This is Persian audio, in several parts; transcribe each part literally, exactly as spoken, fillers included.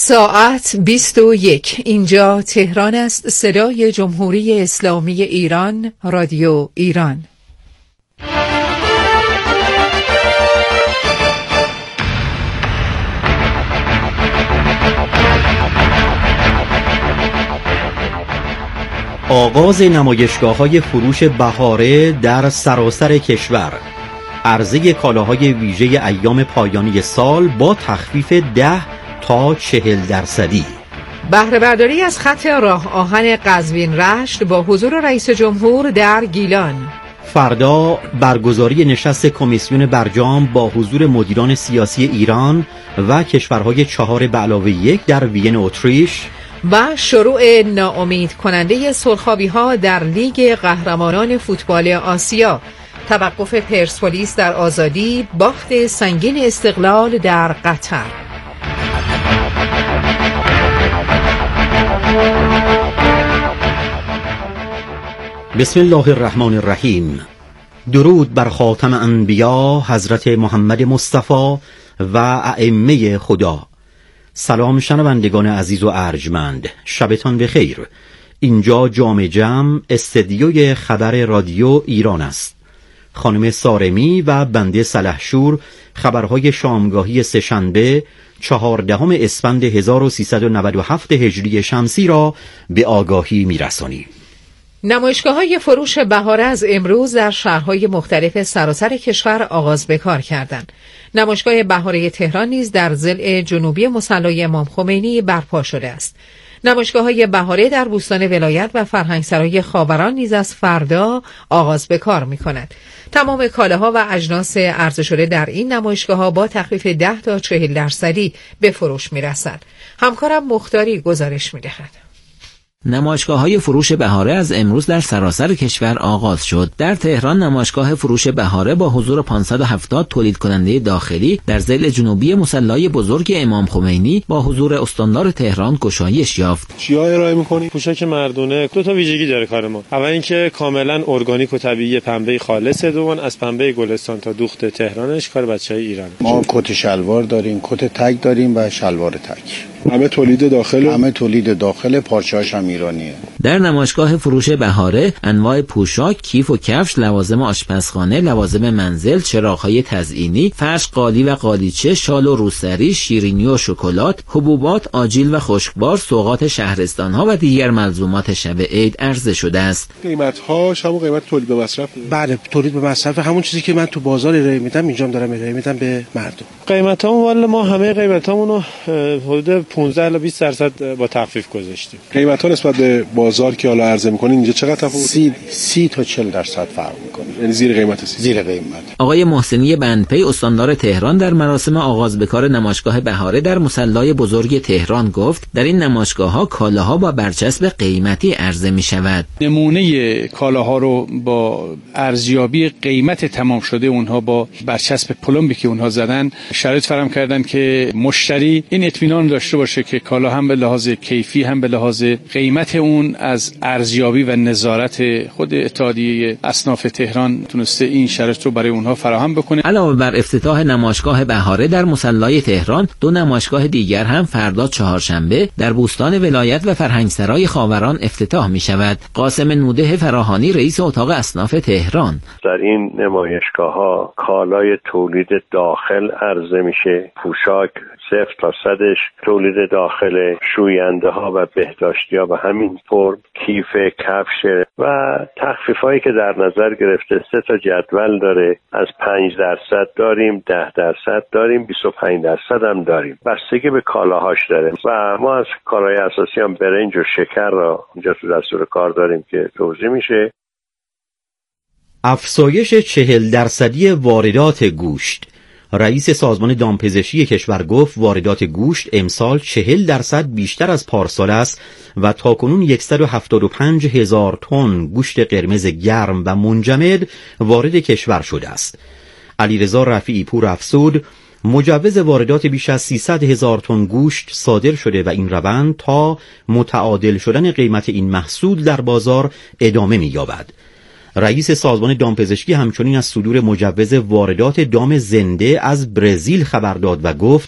ساعت بیست و یک. اینجا تهران است. صدای جمهوری اسلامی ایران، رادیو ایران. آغاز نمایشگاه‌های فروش بهاره در سراسر کشور. عرضه کالاهای ویژه ایام پایانی سال با تخفیف ده تا چهل درصدی. بهره برداری از خط راه آهن قزوین رشت با حضور رئیس جمهور در گیلان. فردا برگزاری نشست کمیسیون برجام با حضور مدیران سیاسی ایران و کشورهای چهار به علاوه یک در وین اتریش. و شروع ناامید کننده سرخابی‌ها در لیگ قهرمانان فوتبال آسیا. توقف پرسپولیس در آزادی، باخت سنگین استقلال در قطر. بسم الله الرحمن الرحیم. درود بر خاتم انبیا حضرت محمد مصطفی و ائمه خدا. سلام شنوندگان عزیز و ارجمند، شبتان بخیر. اینجا جام جم استدیوی خبر رادیو ایران است. خانم سارمی و بنده سلحشور خبرهای شامگاهی سه‌شنبه چهاردهم اسفند هزار و سیصد و نود و هفت هجری شمسی را به آگاهی می‌رسانیم. نمایشگاه‌های فروش بهاره از امروز در شهرهای مختلف سراسر کشور آغاز به کار کردند. نمایشگاه بهاره تهران نیز در ضلع جنوبی مصلی امام خمینی برپا شده است. نمایشگاه‌های بهاره در بوستان ولایت و فرهنگسرای خاوران نیز از فردا آغاز به کار می‌کند. تمام کالاها و اجناس عرضه شده در این نمایشگاه‌ها با تخفیف ده تا چهل درصدی به فروش می‌رسد. همکارم مختاری گزارش می‌دهد. نمایشگاه‌های فروش بهاره از امروز در سراسر کشور آغاز شد. در تهران نمایشگاه فروش بهاره با حضور پانصد و هفتاد تولید کننده داخلی در ضلع جنوبی مصلی بزرگ امام خمینی با حضور استاندار تهران گشایش یافت. چیا ارائه می‌کنی؟ پوشاک مردونه. دو تا ویژگی داره کار ما. اول اینکه کاملا ارگانیک و طبیعی، پنبه خالص، دوم از پنبه گلستان تا دوخت تهرانش کار بچه‌های ایران. ما کت شلوار داریم، کت تگ داریم و شلوار تگ. همه تولید داخل، همه تولید داخل، پارچه‌هاش هم ایرانیه. در نمایشگاه فروش بهاره انواع پوشاک، کیف و کفش، لوازم آشپزخانه، لوازم منزل، چراغ‌های تزئینی، فرش، قالی و قالیچه، شال و روسری، شیرینی و شکلات، حبوبات، آجیل و خشکبار، سوغات شهرستان‌ها و دیگر ملزومات شب عید عرضه شده است. قیمت‌هاش همون قیمت تولید به مصرف؟ بله، تولید به مصرف، همون چیزی که من تو بازار ارائه میدم اینجا هم دارم ارائه میدم به مردم. قیمتامون والا ما همه قیمتامون رو حدود پانزده تا بیست درصد با تخفیف گذاشتیم. قیمت‌ها نسبت به بازار که حالا عرضه می‌کنین اینجا چقدر تفاوت؟ سی, سی تا چهل درصد فرق می‌کنه. یعنی زیر قیمت سی. زیر قیمت. آقای محسنی بندپی استاندار تهران در مراسم آغاز به کار نمایشگاه بهاره در مصلی بزرگ تهران گفت در این نمایشگاه‌ها کالاها با برچسب قیمتی عرضه می‌شود. نمونه کالاها رو با ارزیابی قیمت تمام شده اونها با برچسب پلمبی که اونها زدن شرایط فراهم کردن که مشتری این اطمینان داشته باشه که کالا هم به لحاظ کیفی هم به لحاظ قیمت اون از ارزیابی و نظارت خود اتحادیه اصناف تهران تونسته این شرایط رو برای اونها فراهم بکنه. علاوه بر افتتاح نمایشگاه بهاره در مصلی تهران، دو نمایشگاه دیگر هم فردا چهارشنبه در بوستان ولایت و فرهنگسرای خاوران افتتاح می شود. قاسم نوده فراهانی رئیس اتاق اصناف تهران: در این نمایشگاه‌ها کالای تولید داخل عرضه میشه، پوشاک صفر تا صدش تولید داخل، شوینده ها و بهداشتی ها و همین فرم، کیف، کفش و تخفیف هایی که در نظر گرفته. سه تا جدول داره، از پنج درصد داریم، ده درصد داریم، بیست و پنج درصد هم داریم، بستگی به کالاهاش داره. و ما از کالای اساسی هم برنج و شکر را اینجا تو دستور کار داریم که توزیع میشه. افزایش چهل درصدی واردات گوشت. رئیس سازمان دامپزشکی کشور گفت واردات گوشت امسال چهل درصد بیشتر از پارسال است و تاکنون صد و هفتاد و پنج هزار تن گوشت قرمز گرم و منجمد وارد کشور شده است. علیرضا رفیعی پور افزود مجوز واردات بیش از سیصد هزار تن گوشت صادر شده و این روند تا متعادل شدن قیمت این محصول در بازار ادامه می‌یابد. رئیس سازمان دامپزشکی همچنین از صدور مجوز واردات دام زنده از برزیل خبر داد و گفت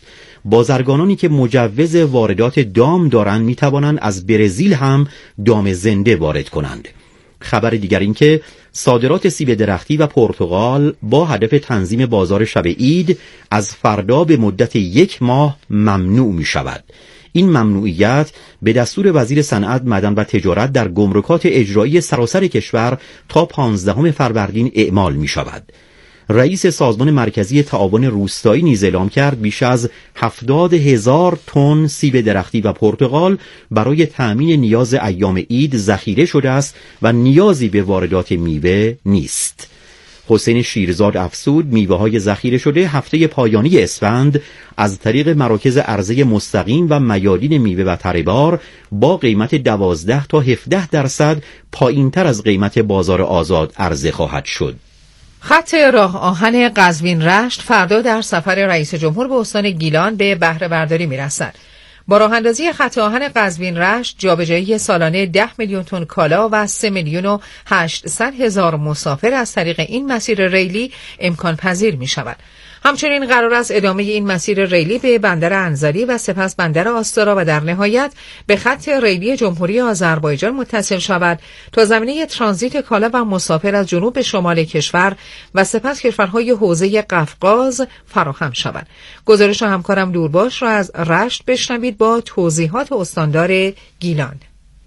بازرگانانی که مجوز واردات دام دارند می توانند از برزیل هم دام زنده وارد کنند. خبر دیگر این که صادرات سیب درختی و پرتقال با هدف تنظیم بازار شب عید از فردا به مدت یک ماه ممنوع می شود. این ممنوعیت به دستور وزیر صنعت، معدن و تجارت در گمرکات اجرایی سراسر کشور تا پانزدهم فروردین اعمال می شود. رئیس سازمان مرکزی تعاون روستایی نیز اعلام کرد بیش از هفتاد هزار تن سیب درختی و پرتقال برای تأمین نیاز ایام عید ذخیره شده است و نیازی به واردات میوه نیست. حسین شیرزاد افزود میوه های ذخیره شده هفته پایانی اسفند از طریق مراکز عرضه مستقیم و میادین میوه و تره‌بار با قیمت دوازده تا هفده درصد پایینتر از قیمت بازار آزاد عرضه خواهد شد. خط راه آهن قزوین رشت فردا در سفر رئیس جمهور به استان گیلان به بهره برداری می‌رسد. با راه اندازی خط آهن قزوین رشت جابجایی سالانه ده میلیون تن کالا و سه میلیون و هشتصد هزار مسافر از طریق این مسیر ریلی امکان پذیر می شود. همچنین قرار است ادامه این مسیر ریلی به بندر انزلی و سپس بندر آستارا و در نهایت به خط ریلی جمهوری آذربایجان متصل شود تا زمینه ترانزیت کالا و مسافر از جنوب به شمال کشور و سپس کشورهای حوزه قفقاز فراهم شود. گزارش همکارم دورباش را از رشت بشنوید با توضیحات استاندار گیلان.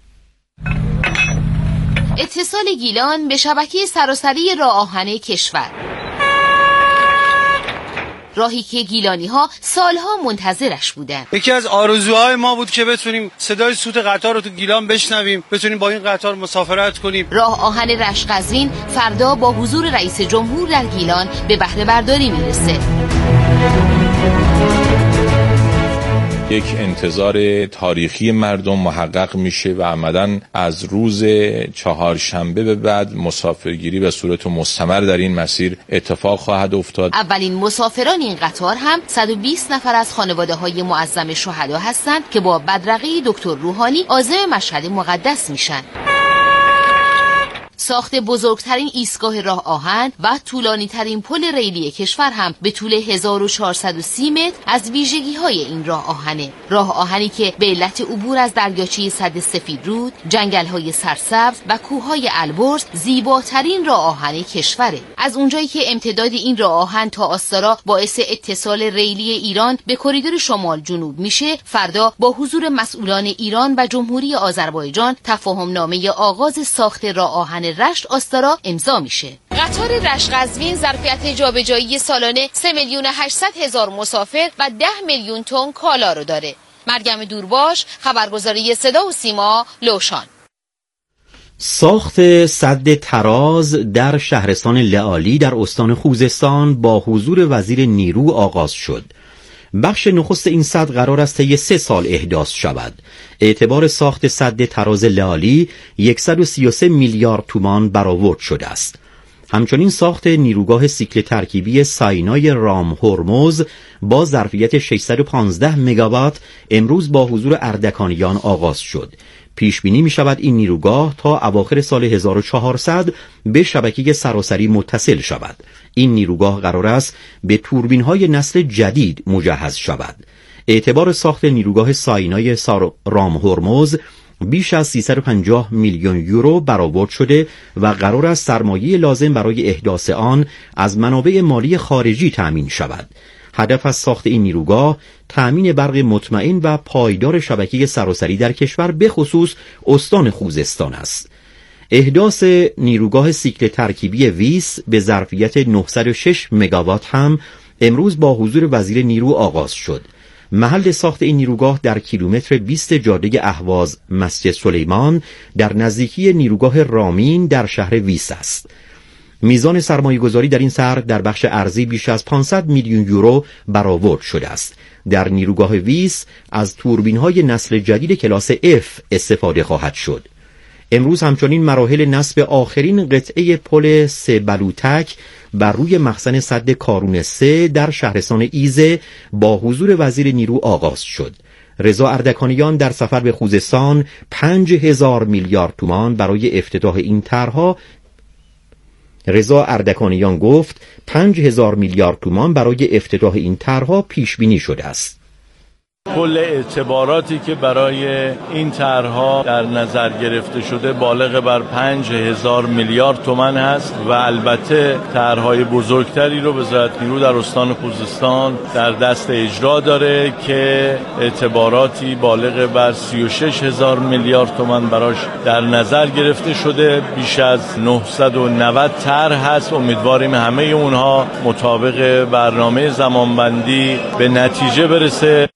اتصال گیلان به شبکه سراسری راه آهن کشور، راهی که گیلانی ها سالها منتظرش بودن. یکی از آرزوهای ما بود که بتونیم صدای سوت قطار رو تو گیلان بشنویم، بتونیم با این قطار مسافرت کنیم. راه آهن رشت قزوین فردا با حضور رئیس جمهور در گیلان به بهره برداری میرسه. یک انتظار تاریخی مردم محقق میشه و عمدن از روز چهارشنبه به بعد مسافرگیری به صورت مستمر در این مسیر اتفاق خواهد افتاد. اولین مسافران این قطار هم صد و بیست نفر از خانواده های معظم شهدا هستند که با بدرقه دکتر روحانی عازم مشهد مقدس میشن. ساخت بزرگترین ایستگاه راه آهن و طولانی ترین پل ریلی کشور هم به طول هزار و چهارصد و سی متر از ویژگی های این راه آهنه. راه آهنی که به علت عبور از دریاچه سد سفیدرود، جنگل های سرسبز و کوههای البرز زیباترین راه آهن کشوره. از اونجایی که امتداد این راه آهن تا آستارا باعث اتصال ریلی ایران به کریدور شمال جنوب میشه، فردا با حضور مسئولان ایران و جمهوری آذربایجان تفاهم نامه آغاز ساخت راه آهن رشت آستارا امضا میشه. قطار رشت قزوین ظرفیت جابجایی سالانه سه میلیون و هشتصد هزار مسافر و ده میلیون تن کالا رو داره. مریم دورباش، خبرگزاری صدا و سیما، لوشان. ساخت سد تراز در شهرستان لعالی در استان خوزستان با حضور وزیر نیرو آغاز شد. بخش نخست این سد قرار است طی سه سال احداث شود. اعتبار ساخت سد تراز لعالی صد و سی و سه میلیارد تومان برآورد شده است. همچنین ساخت نیروگاه سیکل ترکیبی ساینای رام هرمز با ظرفیت ششصد و پانزده مگاوات امروز با حضور اردکانیان آغاز شد. پیش بینی می شود این نیروگاه تا اواخر سال هزار و چهارصد به شبکه سراسری متصل شود. این نیروگاه قرار است به توربین‌های نسل جدید مجهز شود. اعتبار ساخت نیروگاه ساینای رام هرمز بیش از سیصد و پنجاه میلیون یورو برآورد شده و قرار است سرمایه لازم برای احداث آن از منابع مالی خارجی تأمین شود. هدف از ساخت این نیروگاه تأمین برق مطمئن و پایدار شبکه سراسری در کشور به خصوص استان خوزستان است. احداث نیروگاه سیکل ترکیبی ویس به ظرفیت نهصد و شش مگاوات هم امروز با حضور وزیر نیرو آغاز شد. محل ساخت این نیروگاه در کیلومتر بیست جاده اهواز مسجد سلیمان در نزدیکی نیروگاه رامین در شهر ویس است. میزان سرمایه گذاری در این سر در بخش ارضی بیش از پانصد میلیون یورو برآورد شده است. در نیروگاه ویس از توربین‌های نسل جدید کلاس F استفاده خواهد شد. امروز همچنین مراحل نصب آخرین قطعه پل سه بلوتک بر روی مخزن سد کارون سه در شهرستان ایزه با حضور وزیر نیرو آغاز شد. رضا اردکانیان در سفر به خوزستان پنج هزار میلیارد تومان برای افتتاح این طرح‌ها رضا اردکانیان گفت پنج هزار میلیارد تومان برای افتتاح این طرح‌ها پیش بینی شده است. کل اعتباراتی که برای این طرح‌ها در نظر گرفته شده بالغ بر پنج هزار میلیارد تومان هست و البته طرح‌های بزرگتری رو وزارت نیرو در استان خوزستان در دست اجرا داره که اعتباراتی بالغ بر سی و شش هزار میلیارد تومان براش در نظر گرفته شده. بیش از نهصد و نود طرح هست. امیدواریم همه اونها مطابق برنامه زمانبندی به نتیجه برسه.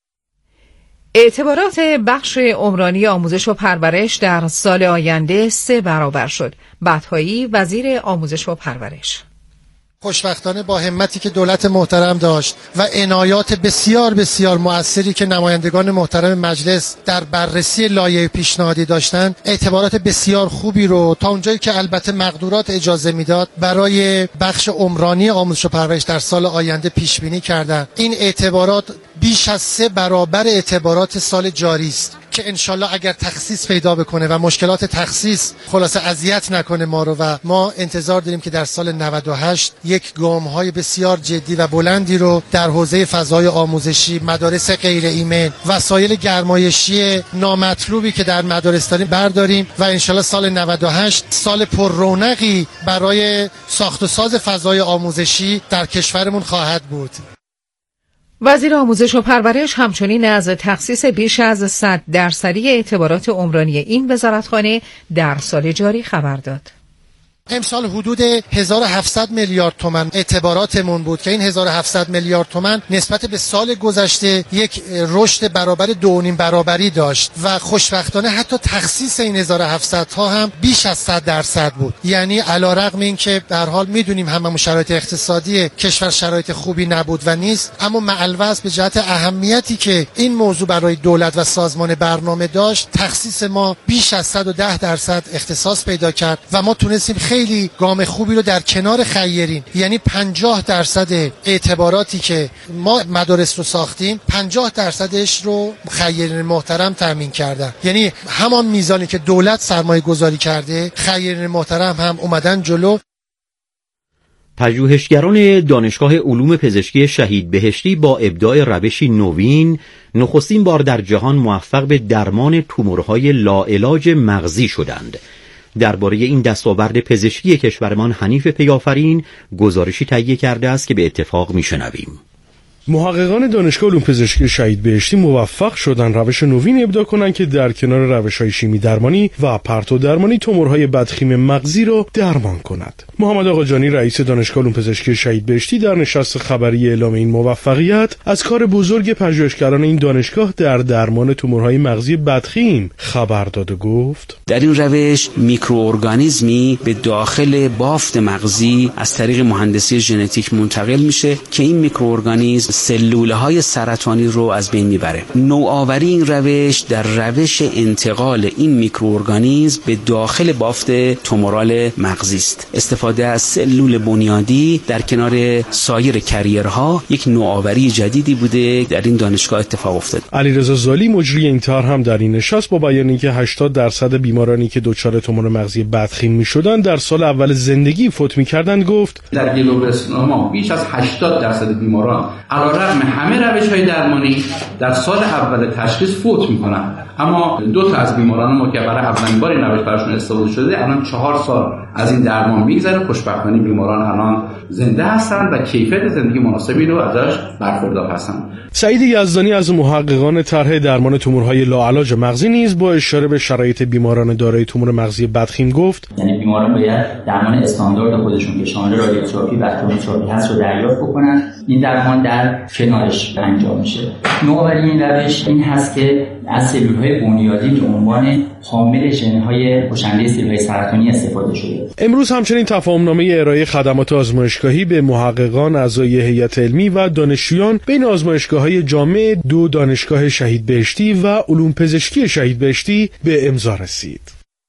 اعتبارات بخش عمرانی آموزش و پرورش در سال آینده سه برابر شد. بطحایی وزیر آموزش و پرورش: خوشبختانه با همتی که دولت محترم داشت و عنایات بسیار بسیار مؤثری که نمایندگان محترم مجلس در بررسی لایحه پیشنهادی داشتند، اعتبارات بسیار خوبی رو تا اونجایی که البته مقدورات اجازه میداد برای بخش عمرانی آموزش و پرورش در سال آینده پیش بینی کردند. این اعتبارات بیش از سه برابر اعتبارات سال جاری است که انشالله اگر تخصیص پیدا بکنه و مشکلات تخصیص خلاصه اذیت نکنه ما رو، و ما انتظار داریم که در سال نود و هشت یک گام‌های بسیار جدی و بلندی رو در حوزه فضای آموزشی، مدارس غیر ایمن، وسایل گرمایشی نامطلوبی که در مدارس داریم برداریم و انشالله سال نود و هشت سال پر رونقی برای ساخت و ساز فضای آموزشی در کشورمون خواهد بود. وزیر آموزش و پرورش همچنین از تخصیص بیش از صد درصدی اعتبارات عمرانی این وزارتخانه در سال جاری خبر داد. امسال حدود هزار و هفتصد میلیارد تومان اعتباراتمون بود که این هزار و هفتصد میلیارد تومان نسبت به سال گذشته یک رشد برابر دو و نیم برابری داشت و خوشبختانه حتی تخصیص این هزار و هفتصد ها هم بیش از صد درصد بود. یعنی علیرغم این که به هر حال میدونیم هممون شرایط اقتصادی کشور شرایط خوبی نبود و نیست، اما مع الوصف به جهت اهمیتی که این موضوع برای دولت و سازمان برنامه داشت، تخصیص ما بیش از صد و ده درصد اختصاص پیدا کرد و ما تونستیم خیلی گام خوبی رو در کنار خیرین، یعنی پنجاه درصد اعتباراتی که ما مدارس رو ساختیم پنجاه درصدش رو خیرین محترم تامین کردن. یعنی همان میزانی که دولت سرمایه گذاری کرده، خیرین محترم هم اومدن جلو. پژوهشگران دانشگاه علوم پزشکی شهید بهشتی با ابداع روشی نوین نخستین بار در جهان موفق به درمان تومورهای لاعلاج مغزی شدند. درباره این دستاورد پزشکی کشورمان حنیف پیافرین گزارشی تهیه کرده است که به اتفاق میشنویم. محققان دانشگاه علوم پزشکی شهید بهشتی موفق شدن روش نوین ابداع کنند که در کنار روش‌های شیمی درمانی و پرتو درمانی تومورهای بدخیم مغزی را درمان کند. محمد آقاجانی رئیس دانشگاه علوم پزشکی شهید بهشتی در نشست خبری اعلام این موفقیت از کار بزرگ پژوهشگران این دانشگاه در درمان تومورهای مغزی بدخیم خبر داد و گفت: در این روش میکروارگانیسمی به داخل بافت مغزی از طریق مهندسی ژنتیک منتقل میشه که این میکروارگانیسم سلوله های سرطانی رو از بین میبره. نوآوری این روش در روش انتقال این میکروارگانیسم به داخل بافت تومورال مغزی است. استفاده از سلول بنیادی در کنار سایر کریرها یک نوآوری جدیدی بوده در این دانشگاه اتفاق افتاد. علیرضا زالی مجری این طرح هم در این نشست با بیان اینکه هشتاد درصد بیمارانی که دچار تومور مغزی بدخیم میشدند در سال اول زندگی فوت میکردند گفت: در گلوبلاسنوما بیش از هشتاد درصد بیماران علیرغم همه روش‌های درمانی در سال اول تشخیص فوت می‌کنند، اما دو تا از بیماران ما که برای اولین بار این روش براشون استفاده شده الان چهار سال از این درمان میگذره. خوشبختانه بیماران الان زنده هستند و کیفیت زندگی مناسبی رو ازش برخوردار هستند. سعید یزدانی از محققان طرح درمان تومورهای لاعلاج مغزی نیز با اشاره به شرایط بیماران دارای تومور مغزی بدخیم گفت: یعنی بیماران باید درمان استاندارد خودشون که شامل رادیوتراپی و کیموتراپی هست رو دریافت بکنن. این درمان در کنارش انجام میشه. نوآوری این روش این هست که از سلول‌های بنیادی به عنوان حامل ژن‌های کشنده سلول‌های سرطانی استفاده شده. امروز همچنین تفاهمنامه ارائه خدمات آزمایشگاهی به محققان اعضای هیئت علمی و دانشجویان بین آزمایشگاه‌های جامع دو دانشگاه شهید بهشتی و علوم پزشکی شهید بهشتی به امضا رسید.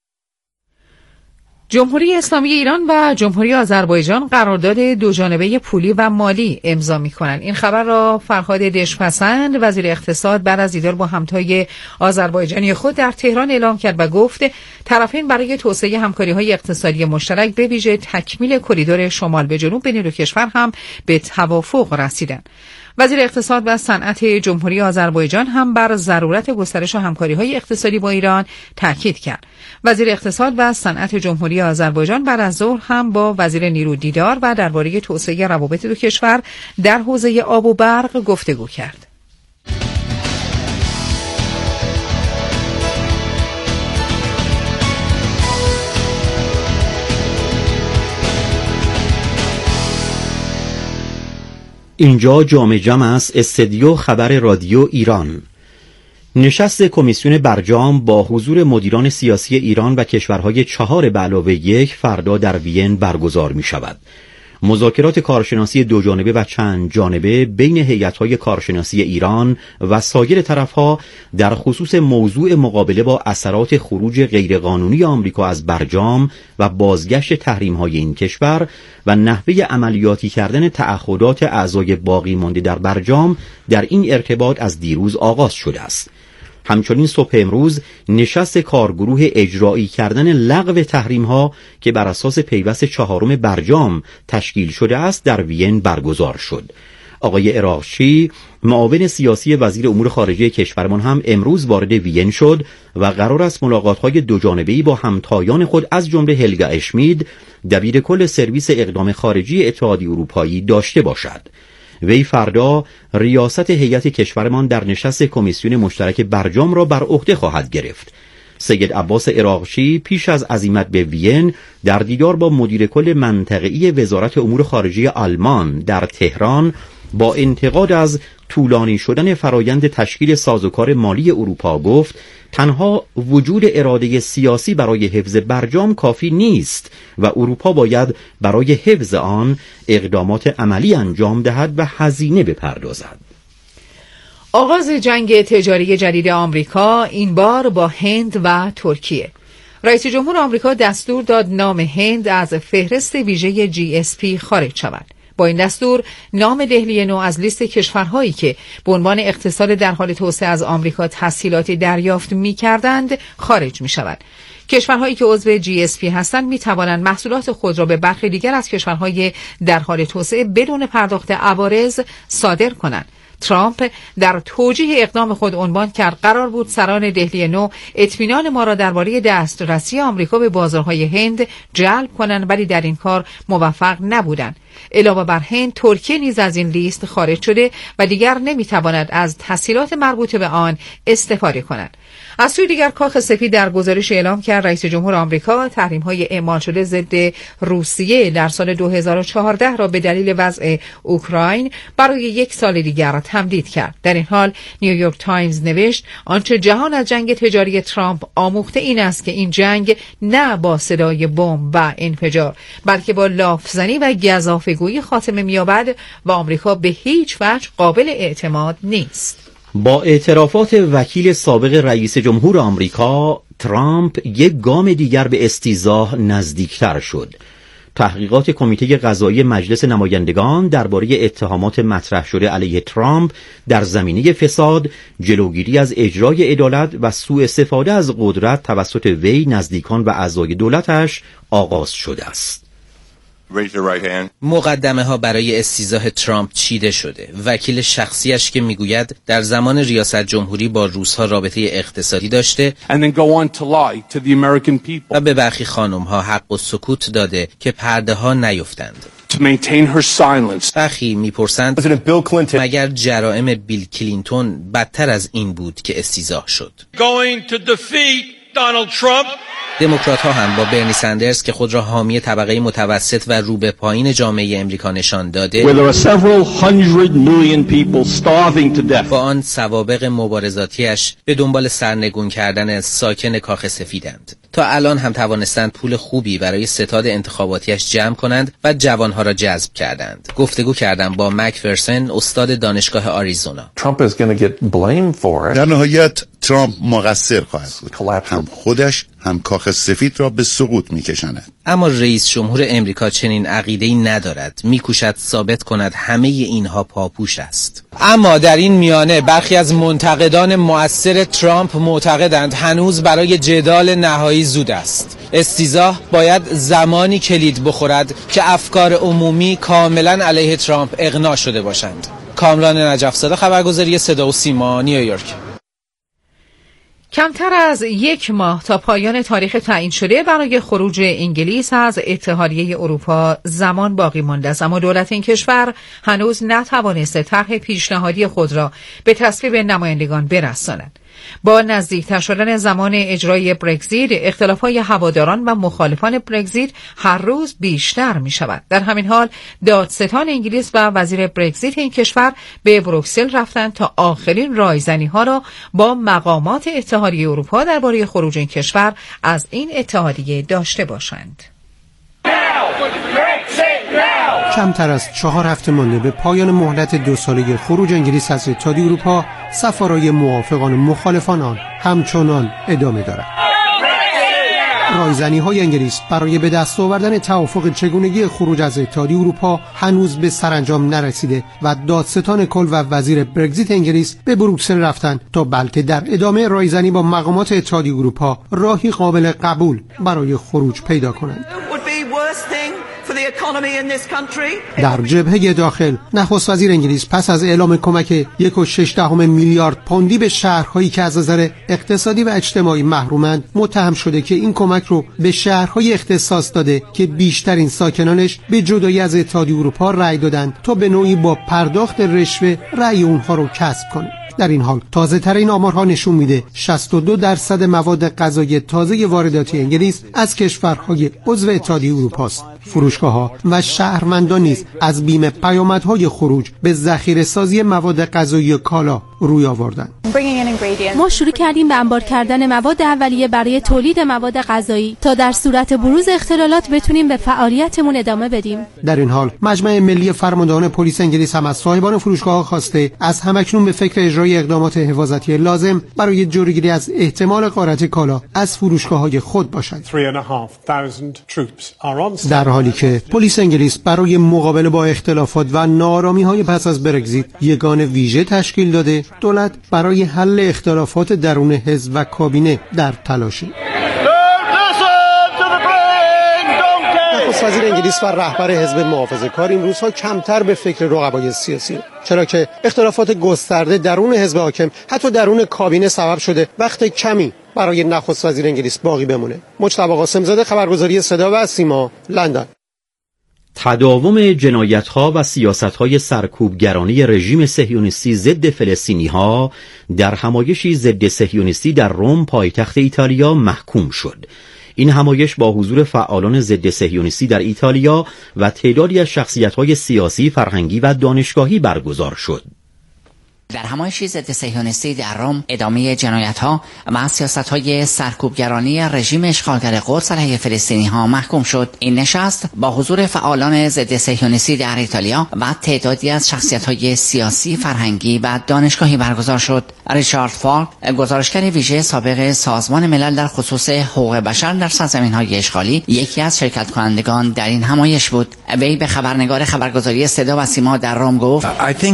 جمهوری اسلامی ایران و جمهوری آذربایجان قرارداد دوجانبه پولی و مالی امضا می‌کنند. این خبر را فرهاد دشپسند وزیر اقتصاد بعد از دیدار با همتای آذربایجانی خود در تهران اعلام کرد و گفت طرفین برای توسعه همکاری‌های اقتصادی مشترک به ویژه تکمیل کریدور شمال به جنوب بین دو کشور هم به توافق رسیدند. وزیر اقتصاد و صنعت جمهوری آذربایجان هم بر ضرورت گسترش همکاری‌های اقتصادی با ایران تاکید کرد. وزیر اقتصاد و صنعت جمهوری آذربایجان بعد از ظهر هم با وزیر نیرو دیدار و درباره توسعه روابط دو کشور در حوزه آب و برق گفتگو کرد. اینجا جامع جمع است، استدیو خبر رادیو ایران. نشست کمیسیون برجام با حضور مدیران سیاسی ایران و کشورهای چهار به علاوه یک فردا در وین برگزار می شود. مذاکرات کارشناسی دو جانبه و چند جانبه بین هیئت‌های کارشناسی ایران و سایر طرف‌ها در خصوص موضوع مقابله با اثرات خروج غیرقانونی آمریکا از برجام و بازگشت تحریم‌های این کشور و نحوه عملیاتی کردن تعهدات اعضای باقی مانده در برجام در این ارتباط از دیروز آغاز شده است. همچنین صبح امروز نشست کارگروه اجرایی کردن لغو تحریم‌ها که بر اساس پیوست چهارم برجام تشکیل شده است در وین برگزار شد. آقای عراقچی معاون سیاسی وزیر امور خارجه کشورمان هم امروز وارد وین شد و قرار است ملاقات‌های دو جانبه‌ای با همتایان خود از جمله هلگا اشمید دبیر کل سرویس اقدام خارجی اتحادیه اروپایی داشته باشد. وی فردا ریاست هیئت کشورمان در نشست کمیسیون مشترک برجام را بر عهده خواهد گرفت. سید عباس عراقچی پیش از عزیمت به وین در دیدار با مدیر کل منطقه‌ای وزارت امور خارجه آلمان در تهران با انتقاد از طولانی شدن فرایند تشکیل سازوکار مالی اروپا گفت تنها وجود اراده سیاسی برای حفظ برجام کافی نیست و اروپا باید برای حفظ آن اقدامات عملی انجام دهد و هزینه بپردازد. آغاز جنگ تجاری جدید آمریکا این بار با هند و ترکیه. رئیس جمهور آمریکا دستور داد نام هند از فهرست ویژه جی اس پی خارج شود. با این دستور نام دهلی نو از لیست کشورهایی که به عنوان اقتصاد در حال توسعه از آمریکا تسهیلاتی دریافت می‌کردند خارج می‌شود. کشورهایی که عضو جی اس پی هستند می‌توانند محصولات خود را به برخی دیگر از کشورهای در حال توسعه بدون پرداخت عوارض صادر کنند. ترامپ در توجیه اقدام خود عنوان کرد قرار بود سران دهلی نو اطمینان ما را درباره دسترسی آمریکا به بازارهای هند جلب کنند، ولی در این کار موفق نبودند. علاوه بر هند، ترکیه نیز از این لیست خارج شده و دیگر نمیتواند از تسهیلات مربوط به آن استفاده کند. از سوی دیگر کاخ سفید در گزارش اعلام کرد رئیس جمهور آمریکا تحریم‌های اعمال شده ضد روسیه در سال دو هزار و چهارده را به دلیل وضع اوکراین برای یک سال دیگر تمدید کرد. در این حال نیویورک تایمز نوشت آنچه جهان از جنگ تجاری ترامپ آموخته این است که این جنگ نه با صدای بمب و انفجار بلکه با لافزنی و گزافه‌گویی خاتمه می‌یابد و آمریکا به هیچ وجه قابل اعتماد نیست. با اعترافات وکیل سابق رئیس جمهور آمریکا، ترامپ یک گام دیگر به استیضاح نزدیکتر شد. تحقیقات کمیته قضایی مجلس نمایندگان درباره اتهامات مطرح شده علیه ترامپ در زمینه فساد، جلوگیری از اجرای عدالت و سوء استفاده از قدرت توسط وی، نزدیکان و اعضای دولتش آغاز شده است. مقدمه ها برای استیضاح ترامپ چیده شده. وکیل شخصیش که میگوید در زمان ریاست جمهوری با روس‌ها رابطه اقتصادی داشته و به برخی خانم ها حق و سکوت داده که پرده ها نیفتند. برخی میپرسند مگر جرائم بیل کلینتون بدتر از این بود که استیضاح شد؟ دموکرات ها هم با برنی سندرز که خود را حامی طبقه متوسط و رو به پایین جامعه امریکا نشان داده با آن سوابق مبارزاتیش به دنبال سرنگون کردن ساکن کاخ سفیدند. تا الان هم توانستند پول خوبی برای ستاد انتخاباتیش جمع کنند و جوانها را جذب کردند. گفتگو کردم با مکفرسن، استاد دانشگاه آریزونا. در نهایت ترامپ مقصر خواهد بود. هم خودش هم کاخ سفید را به سقوط می‌کشاند. اما رئیس جمهور امریکا چنین عقیده‌ای ندارد. می‌کوشد ثابت کند همه اینها پاپوش است. اما در این میانه برخی از منتقدان مؤثر ترامپ معتقدند هنوز برای جدال نهایی زود است. استیضاح باید زمانی کلید بخورد که افکار عمومی کاملا علیه ترامپ اقناع شده باشند. کامران نجف‌زاده، خبرگزاری صدا و سیما، نیویورک. کمتر از یک ماه تا پایان تاریخ تعیین شده برای خروج انگلیس از اتحادیه اروپا زمان باقی مانده است، اما دولت این کشور هنوز نتوانسته طرح پیشنهادی خود را به تصویب نمایندگان برساند. با نزدیکتر شدن زمان اجرای برگزیت، اختلاف‌های هواداران و مخالفان برگزیت هر روز بیشتر می شود. در همین حال دادستان انگلیس و وزیر برگزیت این کشور به بروکسل رفتند تا آخرین رایزنی‌ها را با مقامات اتحادیه اروپا درباره خروج این کشور از این اتحادیه داشته باشند. کمتر از چهار هفته مانده به پایان مهلت دو ساله خروج انگلیس از اتحادیه اروپا، سفرهای موافقان و مخالفان آن همچنان ادامه دارد. رایزنی های انگلیس برای به دست آوردن توافق چگونگی خروج از اتحادیه اروپا هنوز به سرانجام نرسیده و دادستان کل و وزیر برگزیت انگلیس به بروکسل رفتند تا بلکه در ادامه رایزنی با مقامات اتحادیه اروپا راهی قابل قبول برای خروج پیدا کنند. در جبهه داخل، نخست وزیر انگلیس پس از اعلام کمک یک و شش دهم میلیارد پوندی به شهرهایی که از نظر اقتصادی و اجتماعی محرومند، متهم شده که این کمک رو به شهرهای اختصاص داده که بیشترین ساکنانش به جدایی از اتحادیه اروپا رأی دادند تا به نوعی با پرداخت رشوه رأی اونها رو کسب کنه. در این حال تازه ترین آمارها نشون میده شصت و دو درصد مواد غذایی تازه وارداتی انگلیس از کشورهای عضو اتحادیه اروپا است. فروشگاه‌ها و شهروندان نیز از بیم پیامدهای خروج به ذخیره سازی مواد غذایی کالا روی آوردند. ما شروع کردیم به انبار کردن مواد اولیه برای تولید مواد غذایی تا در صورت بروز اختلالات بتونیم به فعالیتمون ادامه بدیم. در این حال مجمع ملی فرماندهان پلیس انگلیس هم از صاحبان فروشگاه‌ها خواسته از همکنون به فکر اجرای اقدامات حفاظتی لازم برای جلوگیری از احتمال غارت کالا از فروشگاه‌های خود باشند. در حالی که پلیس انگلیس برای مقابله با اختلافات و ناآرامی‌های پس از برگزیت یگان ویژه تشکیل داده، دولت برای حل اختلافات درون حزب و کابینه در تلاشه. نخست وزیر انگلیس و رهبر حزب محافظه‌کار این روزها کمتر به فکر رقبای سیاسی، چرا که اختلافات گسترده درون حزب حاکم حتی درون کابینه سبب شده وقت کمی برای نخست وزیر انگلیس باقی بمونه. مجتبی قاسم‌زاده، خبرگزاری صدا و سیما، لندن. تداوم جنایت‌ها و سیاست‌های سرکوبگرانه رژیم صهیونیستی ضد فلسطینی‌ها در همایشی ضد صهیونیستی در روم پایتخت ایتالیا محکوم شد. این همایش با حضور فعالان ضد صهیونیستی در ایتالیا و تعدادی از شخصیت‌های سیاسی، فرهنگی و دانشگاهی برگزار شد. در همایشی ضد صهیونیستی در روم ادامه جنایت‌ها و سیاست‌های سرکوبگرانی رژیم اشغالگر قدس علیه فلسطینی‌ها محکوم شد. این نشست با حضور فعالان ضد صهیونیستی در ایتالیا و تعدادی از شخصیت‌های سیاسی، فرهنگی و دانشگاهی برگزار شد. ریچارد فالک، گزارشگر ویژه سابق سازمان ملل در خصوص حقوق بشر در سرزمین‌های اشغالی، یکی از شرکت کنندگان در این همایش بود. وی به خبرنگار خبرگزاری صدا و سیما در روم گفت: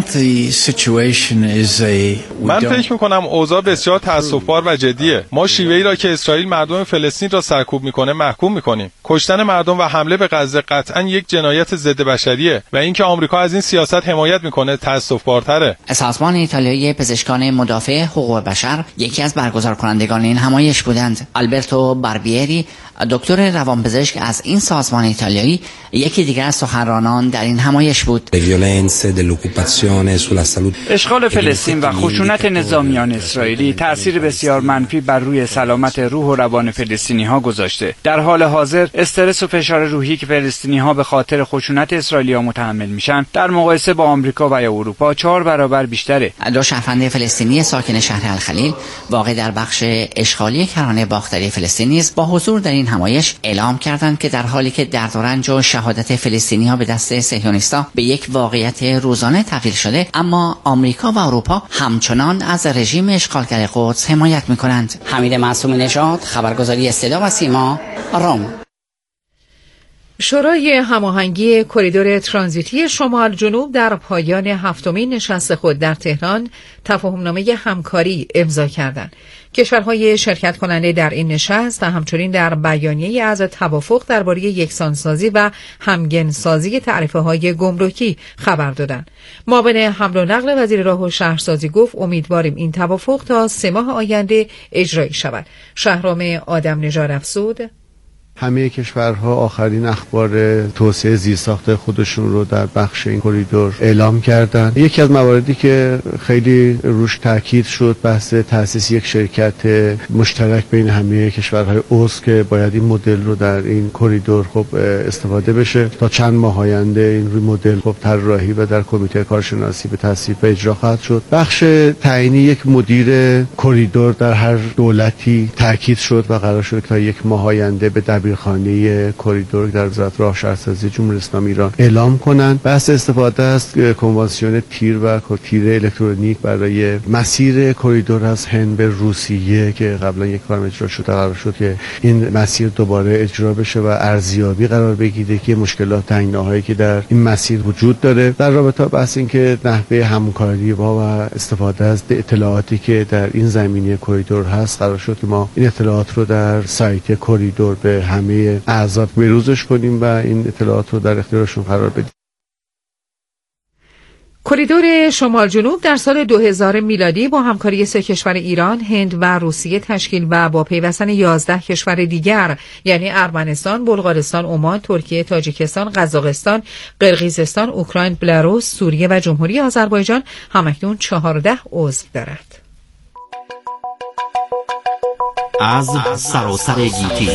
من فکر میکنم اوضاع بسیار تأسف‌بار و جدیه. ما شیوهی را که اسرائیل مردم فلسطین را سرکوب میکنه محکوم میکنیم. کشتن مردم و حمله به غزه قطعا یک جنایت ضد بشریه و اینکه آمریکا از این سیاست حمایت میکنه تأسف‌بارتره. سازمان ایتالیایی پزشکان مدافع حقوق بشر یکی از برگزار کنندگان این همایش بودند. آلبرتو باربیری، دکتر روانپزشک از این سازمان ایتالیایی، یکی دیگر از سخنرانان در این همایش بود. اشغال فلسطین و خشونت نظامیان اسرائیلی تأثیر بسیار منفی بر روی سلامت روح و روان فلسطینی ها گذاشته. در حال حاضر استرس و فشار روحی که فلسطینی ها به خاطر خشونت اسرائیلی ها متحمل میشن در مقایسه با آمریکا و یا اروپا چهار برابر بیشتره. دو شهروند فلسطینی ساکن شهر الخلیل واقع در بخش اشغالی کرانه باختری فلسطین نیز با حضور در این همایش اعلام کردند که در حالی که درد و رنج و شهادت فلسطینی ها به دست صهیونیست‌ها به یک واقعیت روزانه تبدیل شده، اما آمریکا و اروپا همچنان از رژیم اشغالگر قدس حمایت می‌کنند. حمید معصومی نژاد، خبرگزاری صدا و سیما، روم. شورای هماهنگی کریدور ترانزیتی شمال جنوب در پایان هفتمین نشست خود در تهران تفاهمنامه همکاری امضا کردند. کشورهای شرکت کننده در این نشست و همچنین در بیانیه‌ای از توافق درباره یکسانسازی و همگنسازی تعرفه‌های گمرکی خبر دادند. معاون حمل و نقل وزیر راه و شهرسازی گفت امیدواریم این توافق تا سه ماه آینده اجرایی شود. شهرام آدم نژاد افزود همه کشورها آخرین اخبار توسعه زیرساخت خودشون رو در بخش این کریدور اعلام کردند. یکی از مواردی که خیلی روش تاکید شد بحث تأسیس یک شرکت مشترک بین همه کشورهای عضو که باید این مدل رو در این کریدور خب استفاده بشه. تا چند ماه آینده این مدل خب طراحی و در کمیته کارشناسی به تصویب و اجرا خواهد شد. بخش تعیین یک مدیر کریدور در هر دولتی تاکید شد و قرار شد تا یک ماه آینده به دبیرخانه کریدور در وزارت راه شهرسازی جمهوری اسلامی ایران اعلام کنند. بحث استفاده از کنوانسیون تیر و تیر الکترونیک برای مسیر کریدور از هند به روسیه که قبلا یک بار اجرا شده قرار شد که این مسیر دوباره اجرا بشه و ارزیابی قرار بگیره که مشکلات تنگناهایی که در این مسیر وجود داره. در رابطه بحث این که نحوه همکاری با و استفاده از اطلاعاتی که در این زمینه کریدور هست قرار شد که ما این اطلاعات رو در سایت کریدور به همه اعضا بروزش کنیم و این اطلاعات رو در اختیارشون قرار بدیم. کریدور شمال جنوب در سال دو هزار میلادی با همکاری سه کشور ایران، هند و روسیه تشکیل و با پیوستن یازده کشور دیگر یعنی ارمنستان، بلغارستان، عمان، ترکیه، تاجیکستان، قزاقستان، قرقیزستان، اوکراین، بلاروس، سوریه و جمهوری آذربایجان همکنون چهارده عضو دارد. از سراسر گیتی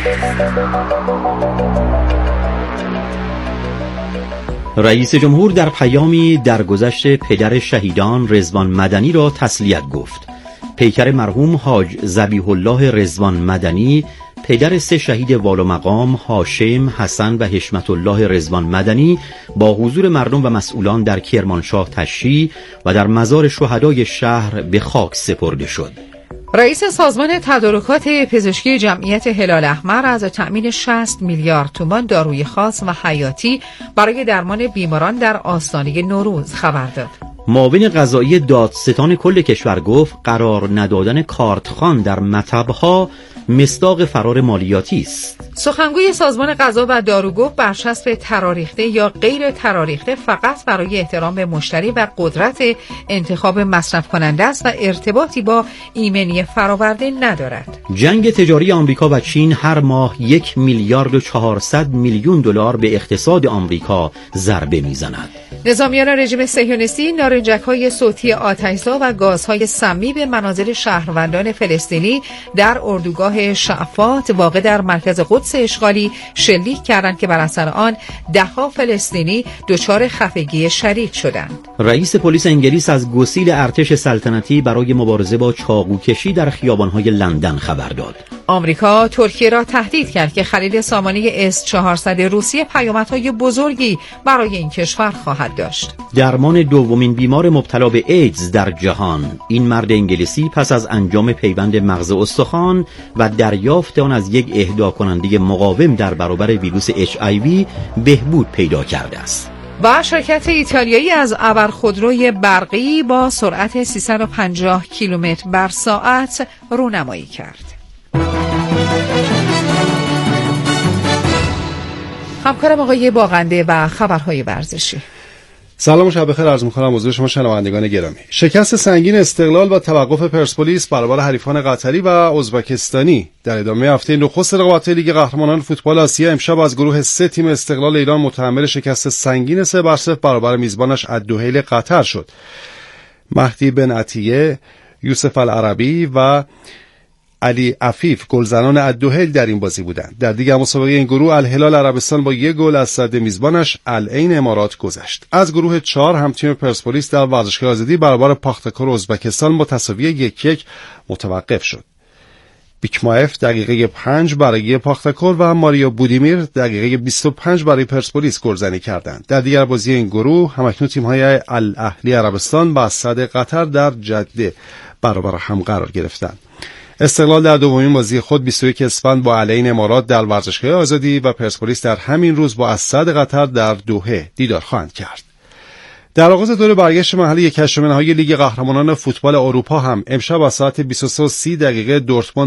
رئیس جمهور در پیامی درگذشت پدر شهیدان رضوان مدنی را تسلیت گفت. پیکر مرحوم حاج ذبیح الله رضوان مدنی پدر سه شهید والامقام هاشم، حسن و حشمت الله رضوان مدنی با حضور مردم و مسئولان در کرمانشاه تشییع و در مزار شهدای شهر به خاک سپرده شد. رئیس سازمان تدارکات پزشکی جمعیت هلال احمر از تأمین شصت میلیارد تومان داروی خاص و حیاتی برای درمان بیماران در آستانه نوروز خبر داد. معاون قضایی دادستان کل کشور گفت قرار ندادن کارتخوان در مطب‌ها مصداق فرار مالیاتی است. سخنگوی سازمان غذا و دارو گفت برچسب تراریخته یا غیر تراریخته فقط برای احترام به مشتری و قدرت انتخاب مصرف کننده است و ارتباطی با ایمنی فراورده ندارد. جنگ تجاری آمریکا و چین هر ماه یک میلیارد و چهارصد میلیون دلار به اقتصاد آمریکا ضربه میزند. نظامیان رژیم صهیونیستی نارنجک‌های صوتی آتش‌زا و گازهای سمی به منازل شهروندان فلسطینی در اردوگاه شعفات واقع در مرکز قدس اشغالی شلیک کردند که بر اثر آن ده‌ها فلسطینی دچار خفگی شدید شدند. رئیس پلیس انگلیس از گسیل ارتش سلطنتی برای مبارزه با چاقوکشی در خیابان‌های لندن خبر داد. آمریکا ترکیه را تهدید کرد که خرید سامانه اس چهارصد روسیه پیامدهای بزرگی برای این کشور خواهد داشت. درمان دومین بیمار مبتلا به ایدز در جهان، این مرد انگلیسی پس از انجام پیوند مغز استخوان و دریافت آن از یک اهدا کننده مقاوم در برابر ویروس اچ آی وی بهبود پیدا کرده است. و شرکت ایتالیایی از ابرخودروی برقی با سرعت سیصد و پنجاه کیلومتر بر ساعت رونمایی کرد. همکارم آقای باغنده و خبرهای ورزشی. سلام و شب بخیر عرض می‌کنم حضور شما شنوندگان گرامی. شکست سنگین استقلال و توقف پرسپولیس برابر حریفان قطری و ازبکستانی در ادامه هفته نخست رقابت لیگ قهرمانان فوتبال آسیا امشب از گروه سه تیم استقلال ایران متحمل شکست سنگین سه بر صفر برابر میزبانش الدحیل قطر شد. مهدی بن عطیه، یوسف العربی و علی عفیف گلزنان الدحیل در این بازی بودند. در دیگر مسابقه این گروه الهلال عربستان با یک گل از صد میزبانش العین امارات گذشت. از گروه چهار هم تیم پرسپولیس در ورزشگاه آزادی برابر پاختاکور ازبکستان متساوی یک یک متوقف شد. بیکمایف دقیقه پنج برای پاختاکور و ماریا بودیمیر دقیقه بیست و پنج برای پرسپولیس گلزنی کردند. در دیگر بازی این گروه همکنون تیم‌های الاهلی عربستان و اسد قطر در جده برابر هم قرار گرفتند. استقلال در دومین بازی خود بیست و یک اسفند با العین امارات در ورزشگاه آزادی و پرسپولیس در همین روز با اسد قطر در دوحه دیدار خواهند کرد. در آغاز دور برگشت محلی کشف نهایی لیگ قهرمانان فوتبال اروپا هم امشب از ساعت بیست و سه و سی دقیقه دورتموند